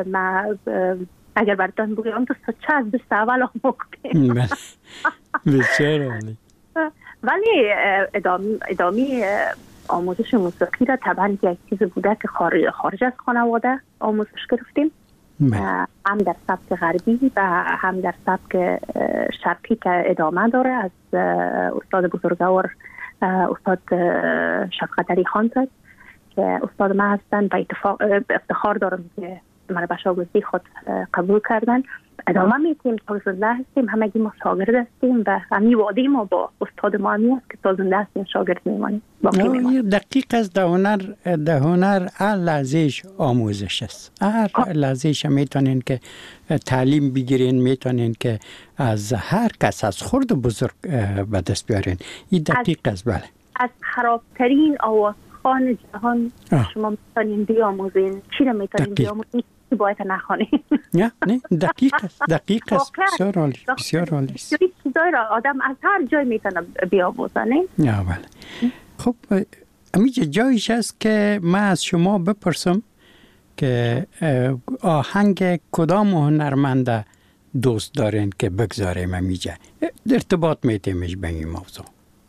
اگر براتون بگم تو چه از دست اول آموختیم. بسیار عالی. ولی ادامه آموزش موسیقی را طبعا یک چیز بوده که خارج از خانواده آموزش گرفتیم، هم در سبک غربی و هم در سبک شرقی که ادامه داره از استاد بزرگوار استاد شفقت علی خان زاد که استاد ما هستن و افتخار دارم که من به شاگردی خود قبول کردن. ادامه میتیم تا زنده هستیم، همگی ما شاگرد هستیم و همی وعده ما با استاد ما همی است که تا زنده هستیم شاگرد میمانیم. دقیق است. در هنر هر لحظهش آموزش است. هر لحظهش میتونین که تعلیم بگیرین، میتونین که از هر کس از خرد و بزرگ به دست بیارین. این دقیق است. بله. از خرابترین آوازخوان جهان شما میتونین بیاموزین. چی رو میتونین بیاموزین؟ باید نخوانیم. نه دقیق است. بسیار عالی. بسیار عالی. چیزایی را آدم از هر جای میتونه بیاموزه. نه بله. خب امیجا جایش است که من از شما بپرسم که آهنگ کدام هنرمنده دوست دارین که بگذاریم امیجا ارتباط میتیمش به این موضوع؟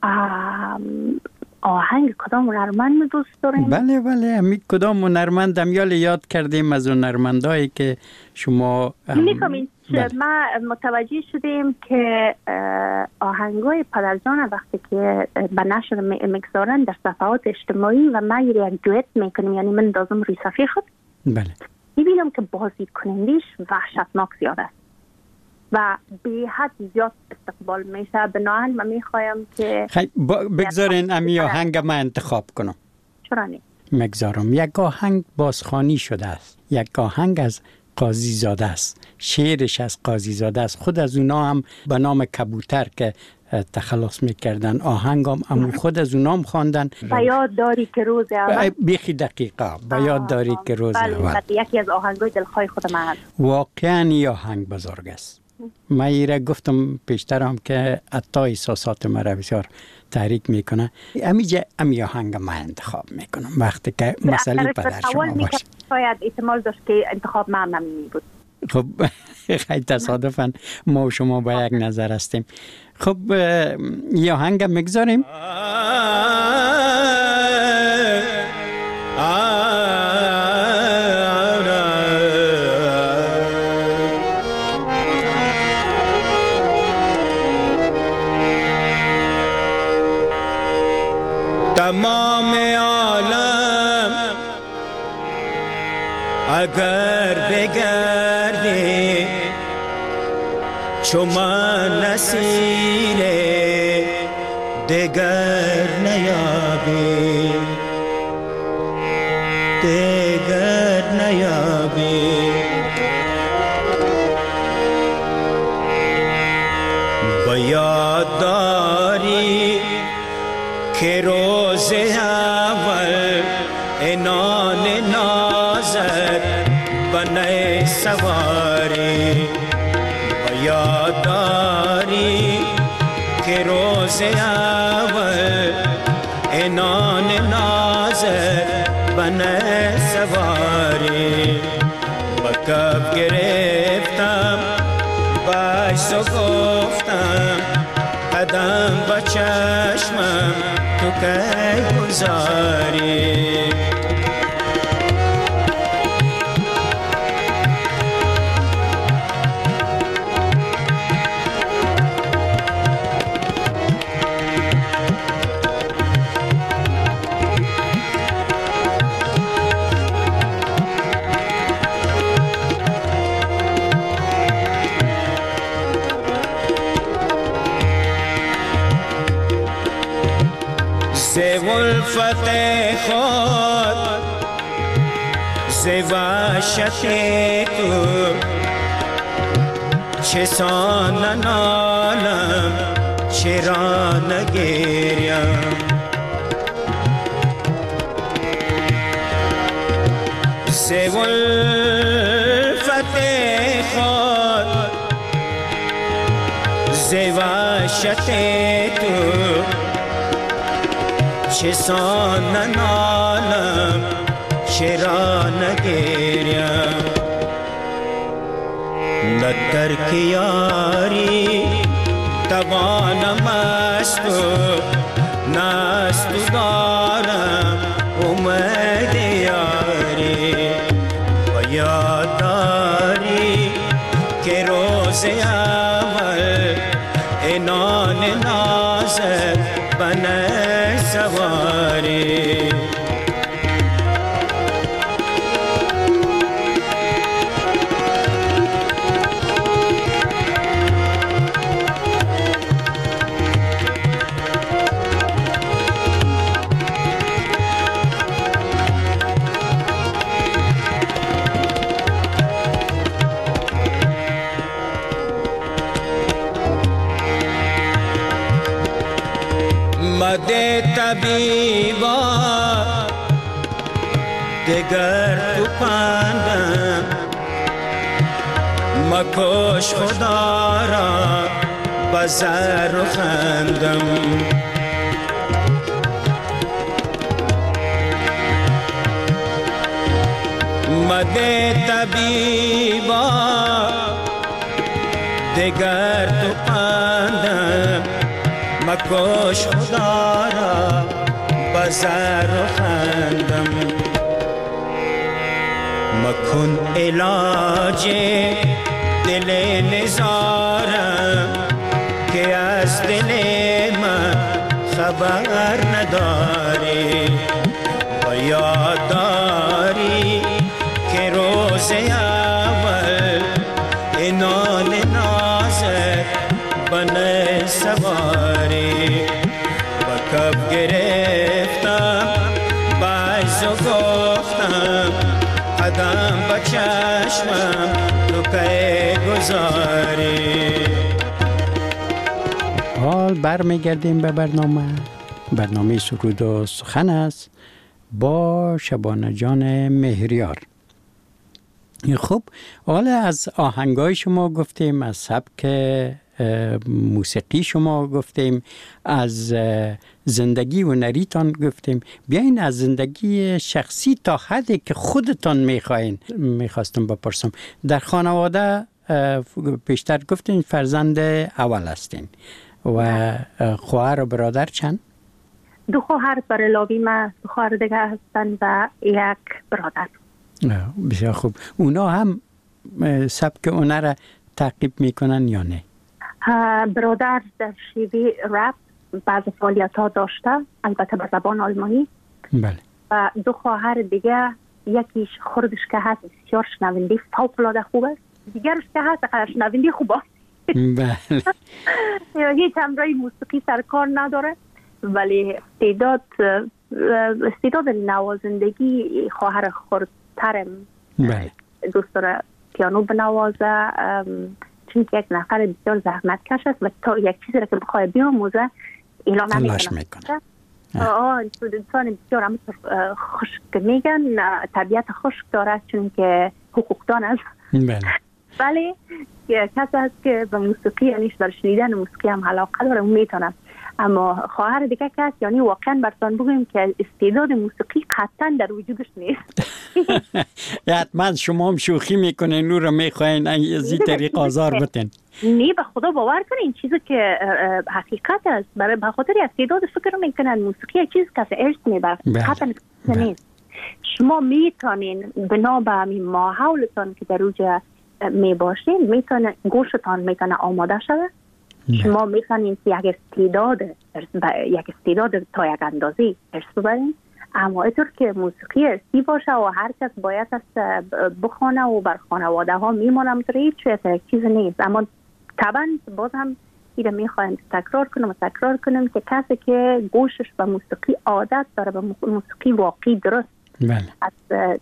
آهنگ کدام هنرمند دوست دارین؟ بله امی کدام هنرمندم یاد کردیم از هنرمندایی که شما می‌کنین. ما متوجه شدیم که آهنگای پدرجان وقتی که به نشر میگذارن در صفحات اجتماعی و ما یک دوئت میکنیم، یعنی من دازم روی صفحه خود میبینم که بازی کنندیش وحشتناک زیاد است و به حد زیاد استقبال میشه. بنابراین من میخوایم که بگذارین امی آهنگ ما انتخاب کنم. چرا نه؟ مگذارم. یک آهنگ بازخوانی شده است، یک آهنگ از قاضی زاده است، شعرش از قاضی زاده است. خود از اونا هم به نام کبوتر که تخلص میکردن آهنگ هم خود از اونا هم خواندن. به یاد داری که روز اول بیخی دقیقا به یاد داری که روز اول یکی از آهنگای دلخواه خود من هست. واقعا این آهنگ بزرگ است. من ایره گفتم پیشترم که حتی احساسات مرا بسیار تحریک میکنه. امی آهنگ من انتخاب میکنم وقتی که مسئله پدر شما باشه. شاید احتمال داشت که انتخاب من نمی بود. خب خیلی تصادفاً ما و شما با یک نظر هستیم. خب یه آهنگ میگذاریم. اگر بگردی چو من نسیر دگر نیابی، دگر نیابی. یاد داری که روز اول انان نازت بنای سواری. یاد داری که روز اول انان نازت بنای سواری. بکف گرفتم باش و گفتم قدم با چشمم تو که گذاری. ولفت خود ز وحشت تو چسان ننالم چرا نگریم. ز ولفت خود ز وحشت تو چسان ننالم چرا نگریم. نه ترک یاری توانم است نه از تو دارم امید یاری. و یاد داری که روز اول انان نازت بنای سواری. مده طبیبا دگر تو پندم مکش خدا را بزر و خندم. مده طبیبا دگر تو پندم مکش خدا را بزر و خندم. مکن علاج دل نزارم که از دل من خبر نداری. و یاد داری که روز اول انان نازت بنای سواری. و کف گرفتم باز و گفتم قدم با چشمم تو که گذاری. حال برمیگردیم به برنامه سرود و سخن است با شبانه جان مهریار. خب حالا از آهنگای شما گفتیم، از سبک موسیقی شما گفتیم، از زندگی هنریتان گفتیم. بیاین از زندگی شخصی تا حدی که خودتان میخواستم بپرسم. در خانواده پیشتر گفتین فرزند اول هستین و خواهر و برادر چند؟ 2 خواهر برلاوی ما، 2 خواهر دیگه هستن و 1 برادر. بسیار خوب. اونا هم سبک اونا را تعقیب میکنن یا نه؟ برادر در شیوه رپ بعض فعالیت ها داشته، البته به زبان آلمانی. بله. و 2 خواهر دیگه یکیش خردش که هست بسیار شنونده فوق العاده خوب است، دیگرش که هست اقدر شنونده خوب است. بله. هیچ همراه موسیقی سرکار نداره، ولی استعداد نوازندگی خواهر خردترم بله. دوست داره پیانو بنوازه، چون که یک نفر بسیار زحمت کش است و تا یک چیزی را که بخواه بیاموزه اعلان نمیکنه. انسان بسیار همونطور خشک میگن، طبیعت خشک داره چون که حقوقدان است. بله. ولی کسی هست که به موسیقی یعنی در شنیدن موسیقی هم علاقه داره، اون میتونه. اما خواهر دیگه کس یعنی واقعا براتون بگم که استعداد موسیقی قطعا در وجودش نیست. حتما شما هم شوخی میکنین، نور رو میخواین از این طریق آزار بتین. نه به خدا باور کنین چیزی که حقیقت است، برای بخاطر استعداد فکر میکنن موسیقی چیز که ارث میبره، قطعا نیست. شما میتونین بنا به همین ماحولتان که در اوجه میباشین میتونه گوشتان میتونه آماده شده. شما میتونین یک استعداد تا یک اندازی ارث ببرین، اما اینطور که موسیقی ارثی باشه و هر کس باید است بخونه و بر خانواده ها میمونه، مثل هیچ چیز نیست. اما طبعا باز هم ایره میخوایم تکرار کنم که کسی که گوشش به موسیقی عادت داره، به موسیقی واقعی درست از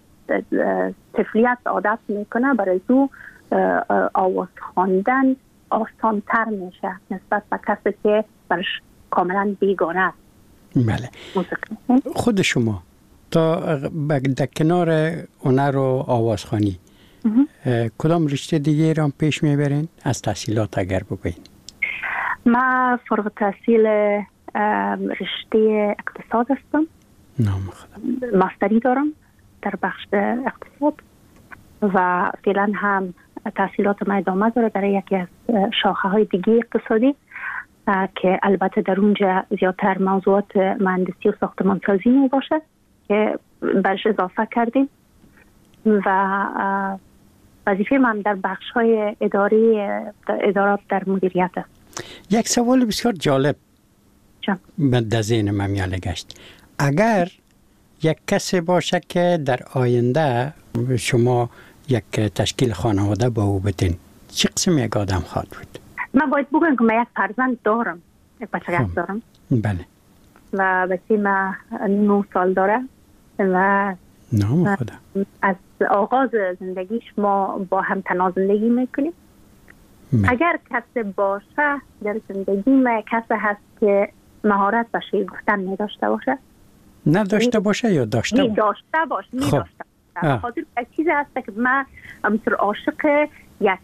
طفلیت عادت میکنه، برای او آواز خواندن آسان تر میشه نسبت به کسی که برش کاملا بیگانه است. بله. خود شما تا در کنار هنر و آوازخوانی کدام رشته دیگه را پیش میبرین؟ از تحصیلات اگر بگوین. من فارغ التحصیل رشته اقتصاد هستم. نام خدا. ماستری دارم در بخش اقتصاد و فعلا هم تحصیلات من ادامه داره در یکی از شاخه های دیگه اقتصادی که البته در اونجا زیادتر موضوعات مهندسی و ساختمانسازی می باشه که برش اضافه کردیم و وظیفه من در بخش های ادارات در مدیریت است. یک سوال بسیار جالب در ذهن من میاله گشت. اگر یک کسی باشه که در آینده شما یک تشکیل خانواده با او بدین، چه قسم یک آدم خواهد بود؟ من باید بگم که من یک فرزند دارم، یک بچه دارم. بله. و بچه من 9 سال داره و نام خدا. از آغاز زندگیش ما با هم تنها زندگی میکنیم. اگر کسی باشه در زندگی ما کسی هست که مهارت به شعر گفتن نداشته باشه، نداشته باشه یا داشته باشه؟ داشته باشه، نداشته باشه. خاطر یک چیز هست که من همطور عاشق یک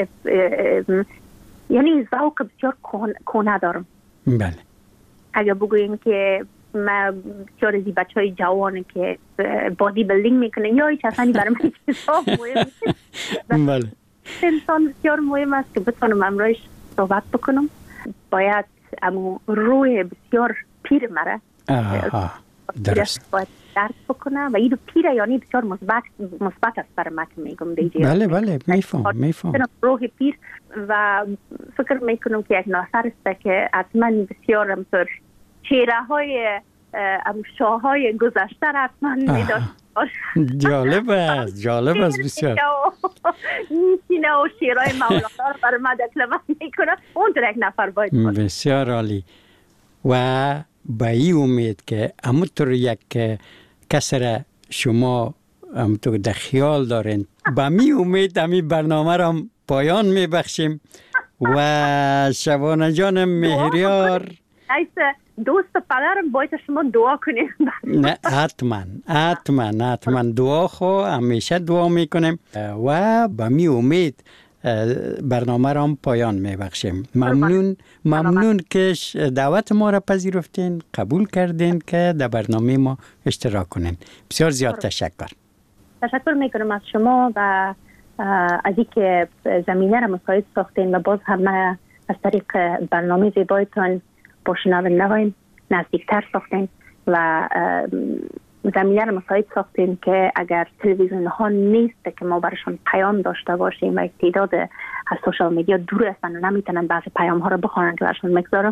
یعنی ذوق بسیار کهنه دارم. بله. اگر بگویم که من بسیار از بچه های جوانه که بادی بلدینگ میکنه یا هیچ اصلا برای من چیزا مهم بله. انسان بسیار مهم است که بتونم امروز صحبت بکنم. باید امو روی بسیار پیر مره درست باید درک بکنه و این پیر یعنی بسیار مثبت است برای من که میگم دیگه. بله میفهم روح پیر و فکر میکنم که یک ناثر است که حتما بسیار همطور چهره های شاه های گذشته را حتما میداشت. جالب است بسیار. نیشینه و شیرهای مولانا را برای من دکلمه میکنه، اون در یک نفر باید باید. بسیار عالی. و با این امید که همونطور یک کس را شما همونطور در خیال دارین، با می امید همی برنامه را پایان میبخشیم و شبانه جان مهریار دوست پدرم باید شما دعا کنیم. نه حتما دعا همیشه دعا میکنیم و با می امید برنامه را هم پایان میبخشیم. ممنون که دعوت ما را پذیرفتین، قبول کردین که در برنامه ما اشتراک کنین. بسیار زیاد تشکر میکنم از شما و از اینکه زمینه را مساعد ساختین و باز همه از طریق برنامه زیبایتان با شنونده های نزدیکتر ساختین و زمینه را مساعد ساختین که اگر تلویزیون ها نیست که ما برشان پیام داشته باشیم و تعداد از سوشال میدیا دور هستن و نمیتونن بعضی پیام ها را بخوانن که برشان میگذارم،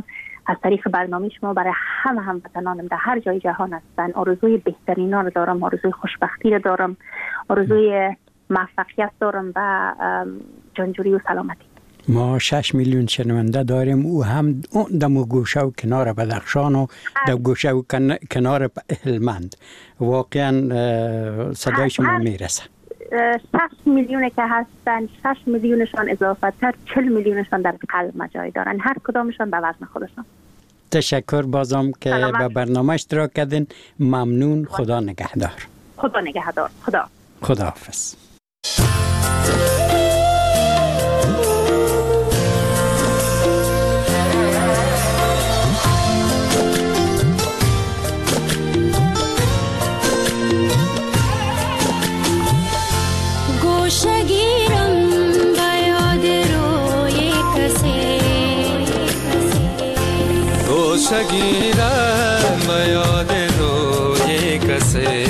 از طریق برنامه شما برای همه هموطنانم در هر جای جهان هستن آرزوی بهترینا رو دارم، آرزوی خوشبختی رو دارم، آرزوی موفقیت دارم و جانجوری و سلامتی. ما 6 میلیون شنونده داریم، او هم دم گوشه و کنار بدخشان و دم گوشه و کنار هلمند. واقعا صدای شما میرسه. 6 میلیونه که هستن، 6 میلیونشان اضافه تر 40 میلیونشان در قلب مجای دارن، هر کدامشان به وزن خودشان. تشکر بازم که به برنامه اشتراک کردین. ممنون. خدا نگهدار. خدا نگهدار. خدا حافظ. گوشگیرم به یاد روی کسی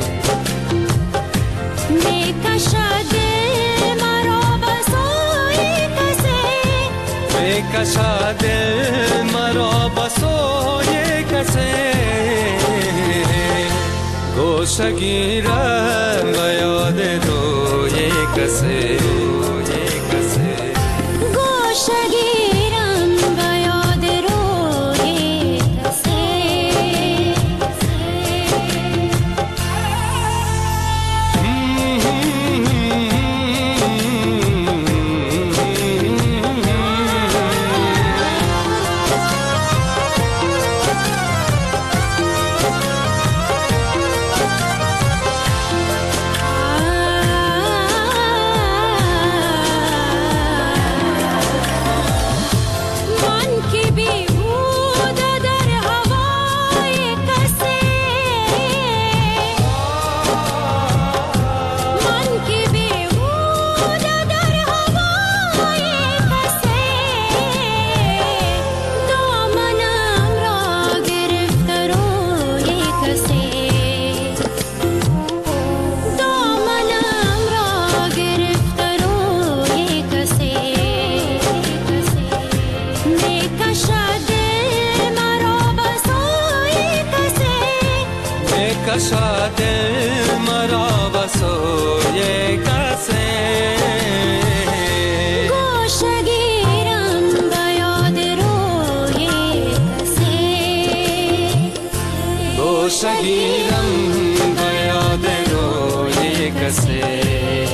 میکشد مرا به سوی کسی میکشد مرا به سوی کسی گوشگیرم به یاد روی کسی کشد مرا به سوی کسی گوشگیرم به یاد روی کسی گوشگیرم به یاد روی کسی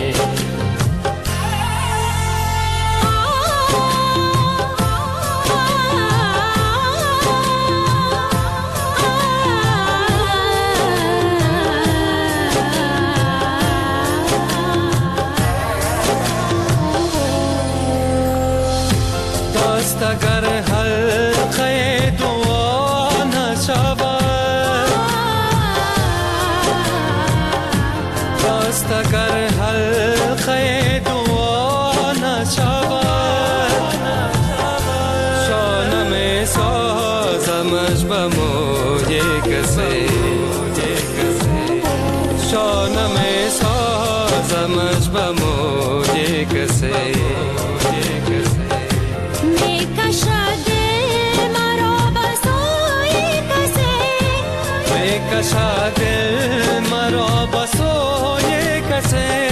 اگر حلقه دعا نشود دست اگر حلقه دعا نشود شانه می سازمش به موی کسی شانه می سازمش به موی کسی کشد مرا به سوی کسی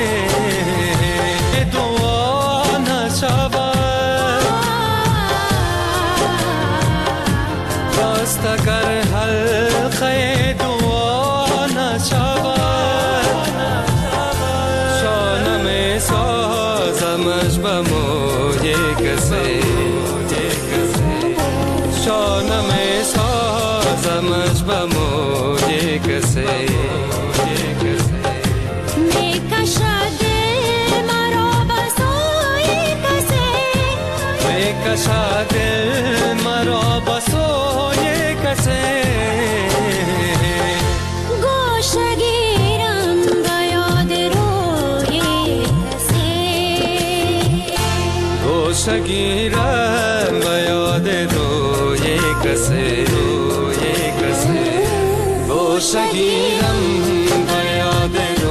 دعا نشود دست اگر حلقه دعا نشود شانه می سازمش به موی کسی شانه می سازمش به موی کسی میکشد مرا به سوی کسی میکشد مرا به سوی کسی گوشگیرم به یاد روی کسی گوشگیرم به یاد روی کسی گوشگیرم به یاد